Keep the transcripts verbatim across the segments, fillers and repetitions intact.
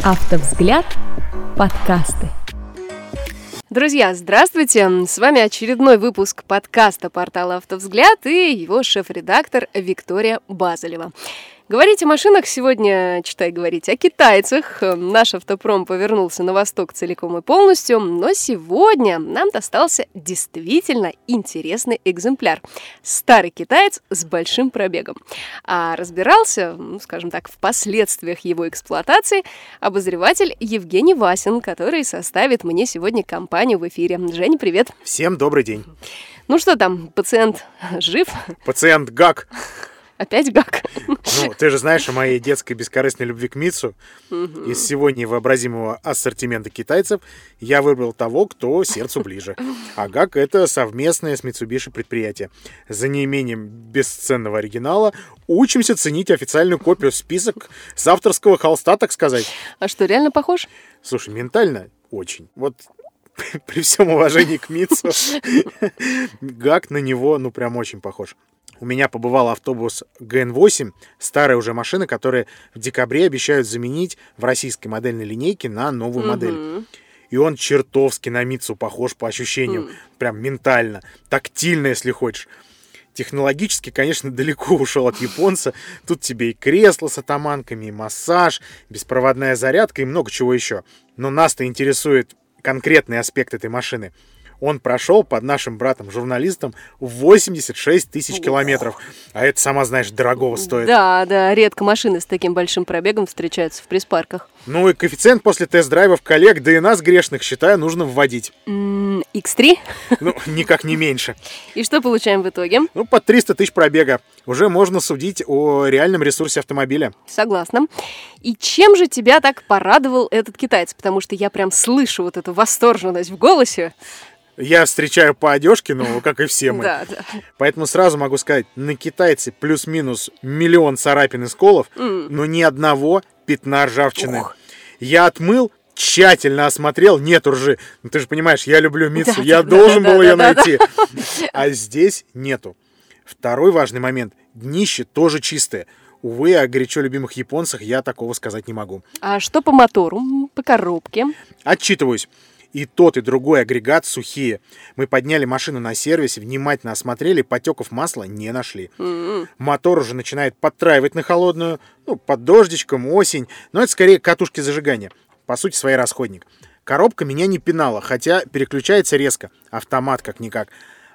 Автовзгляд. Подкасты. Друзья, здравствуйте! С вами очередной выпуск подкаста портала «Автовзгляд» и его шеф-редактор Виктория Базылева. Говорить о машинах сегодня, читай говорить, о китайцах. Наш автопром повернулся на восток целиком и полностью, но сегодня нам достался действительно интересный экземпляр. Старый китаец с большим пробегом. А разбирался, ну, скажем так, в последствиях его эксплуатации обозреватель Евгений Васин, который составит мне сегодня компанию в эфире. Женя, привет! Всем добрый день! Ну что там, пациент жив? Пациент гак! Опять гак. Ну, ты же знаешь о моей детской бескорыстной любви к Митсу. Угу. Из всего невообразимого ассортимента китайцев я выбрал того, кто сердцу ближе. А гак — это совместное с Mitsubishi предприятие. За неимением бесценного оригинала учимся ценить официальную копию, список с авторского холста, так сказать. А что, реально похож? Слушай, ментально очень. Вот при всем уважении к Митсу, гак на него, ну, прям очень похож. У меня побывал автобус Гэ Эн восемь, старая уже машина, которую в декабре обещают заменить в российской модельной линейке на новую модель. Mm-hmm. И он чертовски на Митсу похож по ощущениям. Mm. Прям ментально, тактильно, если хочешь. Технологически, конечно, далеко ушел от японца. Тут тебе и кресло с атаманками, и массаж, беспроводная зарядка и много чего еще. Но нас-то интересует конкретный аспект этой машины. Он прошел под нашим братом-журналистом восемьдесят шесть тысяч километров. А это, сама знаешь, дорогого стоит. Да, да, редко машины с таким большим пробегом встречаются в пресс-парках. Ну и коэффициент после тест-драйвов коллег, да и нас, грешных, считаю, нужно вводить. Mm, икс три? Ну, никак не меньше. И что получаем в итоге? Ну, под триста тысяч пробега. Уже можно судить о реальном ресурсе автомобиля. Согласна. И чем же тебя так порадовал этот китаец? Потому что я прям слышу вот эту восторженность в голосе. Я встречаю по одежке, ну, как и все мы. Да, да. Поэтому сразу могу сказать, на китайце плюс-минус миллион царапин и сколов, mm. но ни одного пятна ржавчины. Ух. Я отмыл, тщательно осмотрел, нету ржи. Ну, ты же понимаешь, я люблю Митсу, да, я да, должен да, был да, ее да, найти. Да. А здесь нету. Второй важный момент. Днище тоже чистое. Увы, о горячо любимых японцах я такого сказать не могу. А что по мотору, по коробке? Отчитываюсь. И тот, и другой агрегат сухие. Мы подняли машину на сервисе, внимательно осмотрели, потеков масла не нашли. Mm-hmm. Мотор уже начинает подтраивать на холодную, ну, под дождичком, осень. Но это скорее катушки зажигания. По сути, свой расходник. Коробка меня не пинала, хотя переключается резко. Автомат как-никак.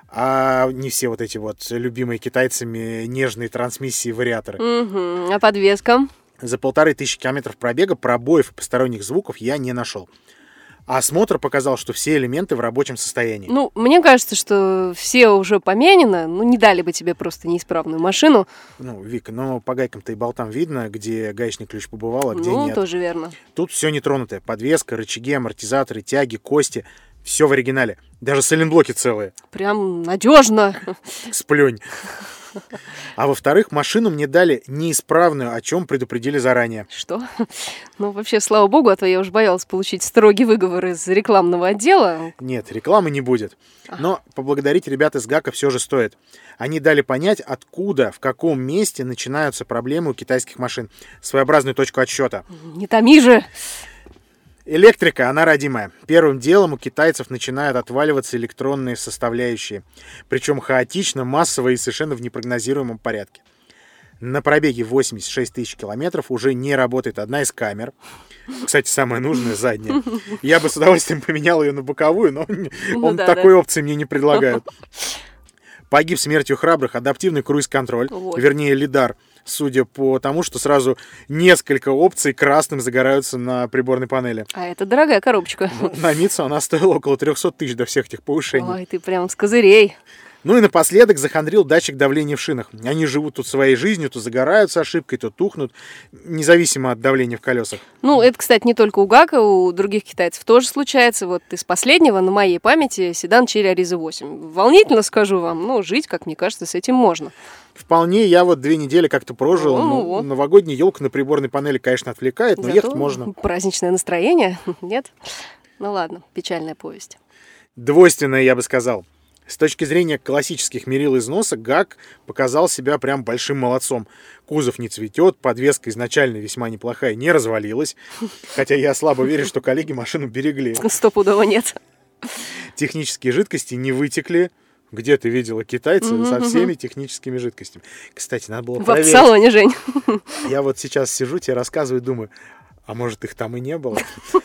А не все вот эти вот любимые китайцами нежные трансмиссии, вариаторы. Mm-hmm. А подвеска? За полторы тысячи километров пробега пробоев и посторонних звуков я не нашел. А осмотр показал, что все элементы в рабочем состоянии. Ну, мне кажется, что все уже поменено. Ну, не дали бы тебе просто неисправную машину. Ну, Вика, но по гайкам-то и болтам видно, где гаечный ключ побывал, а где ну, нет. Ну, тоже верно. Тут все нетронутое. Подвеска, рычаги, амортизаторы, тяги, кости. Все в оригинале. Даже сайлентблоки целые. Прям надежно. Сплюнь. А во-вторых, машину мне дали неисправную, о чем предупредили заранее. Что? Ну, вообще, слава богу, а то я уж боялась получить строгий выговор из рекламного отдела. Нет, рекламы не будет. Но поблагодарить ребят из ГАКа все же стоит. Они дали понять, откуда, в каком месте начинаются проблемы у китайских машин. Своеобразную точку отсчета. Не томи же! Электрика, она родимая. Первым делом у китайцев начинают отваливаться электронные составляющие. Причем хаотично, массово и совершенно в непрогнозируемом порядке. На пробеге восемьдесят шесть тысяч километров уже не работает одна из камер. Кстати, самая нужная, задняя. Я бы с удовольствием поменял ее на боковую, но ну, он да, такой да. опции мне не предлагают. Погиб смертью храбрых адаптивный круиз-контроль, Ой. вернее, лидар. Судя по тому, что сразу несколько опций красным загораются на приборной панели. А это дорогая коробочка. Ну, на Митсу она стоила около триста тысяч до всех этих повышений. Ой, ты прям с козырей. Ну и напоследок захандрил датчик давления в шинах. Они живут тут своей жизнью, то загораются ошибкой, то тухнут, независимо от давления в колесах. Ну, это, кстати, не только у ГАКа, у других китайцев тоже случается. Вот из последнего на моей памяти седан Chery Ariza восемь. Волнительно скажу вам, но жить, как мне кажется, с этим можно. Вполне, я вот две недели как-то прожил. Ну, ну, новогодняя елка на приборной панели, конечно, отвлекает, но Зато ехать можно. Праздничное настроение? Нет? Ну ладно, печальная повесть. Двойственная, я бы сказал. С точки зрения классических мерил износа, ГАК показал себя прям большим молодцом. Кузов не цветет, подвеска изначально весьма неплохая, не развалилась. Хотя я слабо верю, что коллеги машину берегли. Стопудово нет. Технические жидкости не вытекли. Где ты видела китайца mm-hmm. со всеми техническими жидкостями? Кстати, надо было проверить. В автосалоне, Жень. Я вот сейчас сижу, тебе рассказываю, думаю, а может, их там и не было?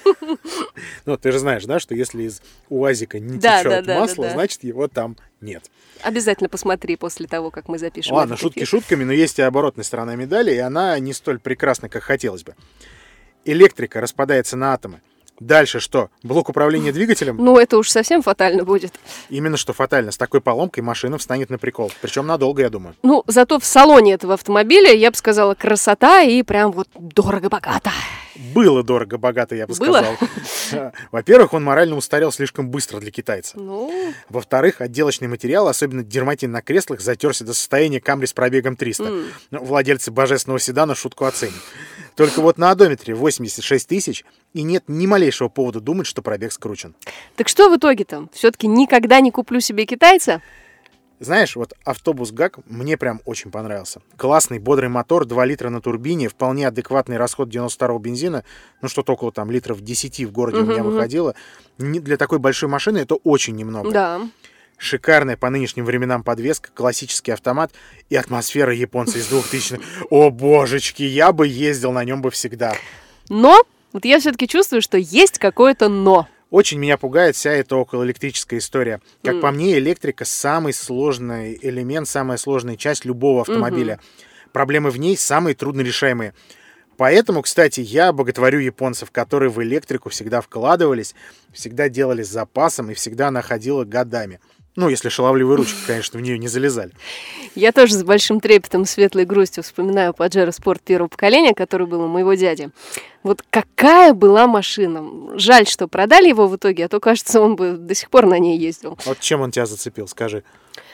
Ну, ты же знаешь, да, что если из УАЗика не да, течет да, масло, да, да. значит, его там нет. Обязательно посмотри после того, как мы запишем. Ладно, шутки шутками, но есть и оборотная сторона медали, и она не столь прекрасна, как хотелось бы. Электрика распадается на атомы. Дальше что? Блок управления двигателем? Ну, это уж совсем фатально будет. Именно что фатально. С такой поломкой машина встанет на прикол. Причем надолго, я думаю. Ну, зато в салоне этого автомобиля, я бы сказала, красота и прям вот дорого-богато. Было дорого-богато, я бы Было? сказал. Во-первых, он морально устарел слишком быстро для китайца. Ну... Во-вторых, отделочный материал, особенно дерматин на креслах, затерся до состояния Камри с пробегом триста. Mm. Ну, владельцы божественного седана шутку оценят. Только вот на одометре восемьдесят шесть тысяч, и нет ни малейшего повода думать, что пробег скручен. Так что в итоге-то? Все-таки никогда не куплю себе китайца? Знаешь, вот автобус ГАК мне прям очень понравился. Классный, бодрый мотор, два литра на турбине, вполне адекватный расход девяносто второго бензина, ну что-то около там литров десять в городе uh-huh, у меня выходило. Не, для такой большой машины это очень немного. Да. Шикарная по нынешним временам подвеска, классический автомат и атмосфера японца из двухтысячных. О, божечки, я бы ездил на нем бы всегда. Но, вот я все-таки чувствую, что есть какое-то но. Очень меня пугает вся эта околоэлектрическая история. Как Mm. по мне, электрика самый сложный элемент, самая сложная часть любого автомобиля. Mm-hmm. Проблемы в ней самые труднорешаемые. Поэтому, кстати, я боготворю японцев, которые в электрику всегда вкладывались, всегда делали с запасом и всегда находила годами. Ну, если шаловливые ручки, конечно, в нее не залезали. Я тоже с большим трепетом, светлой грустью вспоминаю Паджеро Спорт первого поколения, который был у моего дяди. Вот какая была машина. Жаль, что продали его в итоге, а то, кажется, он бы до сих пор на ней ездил. Вот чем он тебя зацепил, скажи?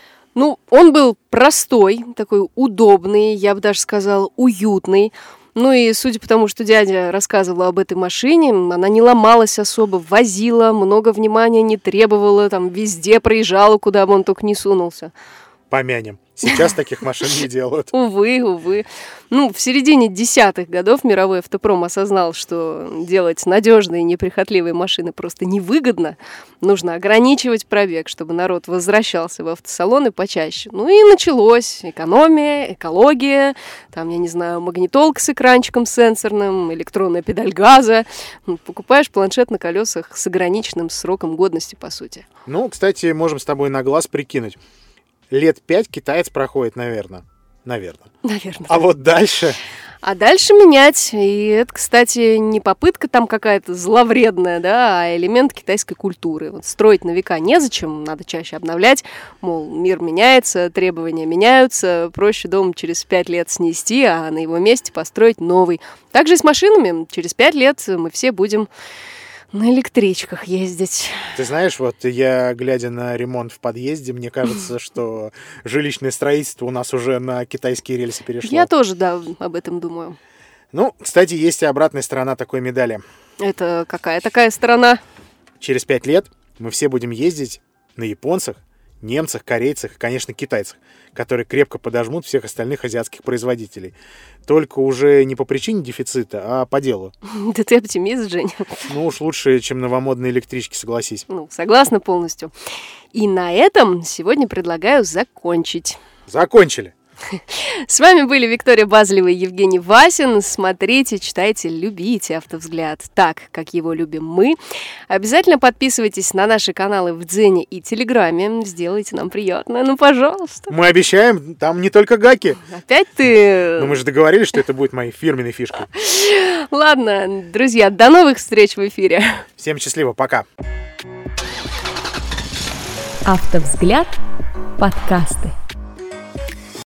Ну, он был простой, такой удобный, я бы даже сказала, уютный. Ну и судя по тому, что дядя рассказывал об этой машине, она не ломалась особо, возила, много внимания не требовала, там везде проезжала, куда бы он только не сунулся. Помянем. Сейчас таких машин не делают. Увы, увы. Ну, в середине десятых годов мировой автопром осознал, что делать надежные и неприхотливые машины просто невыгодно. Нужно ограничивать пробег, чтобы народ возвращался в автосалоны почаще. Ну и началось. Экономия, экология, там, я не знаю, магнитолка с экранчиком сенсорным, электронная педаль газа. Покупаешь планшет на колесах с ограниченным сроком годности, по сути. Ну, кстати, можем с тобой на глаз прикинуть. Лет пять китаец проходит, наверное. Наверное. Наверное. А вот дальше... А дальше менять. И это, кстати, не попытка там какая-то зловредная, да, а элемент китайской культуры. Вот строить на века незачем, надо чаще обновлять. Мол, мир меняется, требования меняются. Проще дом через пять лет снести, а на его месте построить новый. Также и с машинами. Через пять лет мы все будем... на электричках ездить. Ты знаешь, вот я, глядя на ремонт в подъезде, мне кажется, что жилищное строительство у нас уже на китайские рельсы перешло. Я тоже, да, об этом думаю. Ну, кстати, есть и обратная сторона такой медали. Это какая такая сторона? Через пять лет мы все будем ездить на японцах, немцах, корейцах и, конечно, китайцах, которые крепко подожмут всех остальных азиатских производителей. Только уже не по причине дефицита, а по делу. Да ты оптимист, Жень. Ну уж лучше, чем новомодные электрички, согласись. Ну, согласна полностью. И на этом сегодня предлагаю закончить. Закончили. С вами были Виктория Базелева и Евгений Васин. Смотрите, читайте, любите «Автовзгляд» так, как его любим мы. Обязательно подписывайтесь на наши каналы в Дзене и Телеграме. Сделайте нам приятно, ну, пожалуйста. Мы обещаем, там не только гаки. Опять ты... Но мы же договорились, что это будет моей фирменной фишкой. Ладно, друзья, до новых встреч в эфире. Всем счастливо, пока. «Автовзгляд» подкасты.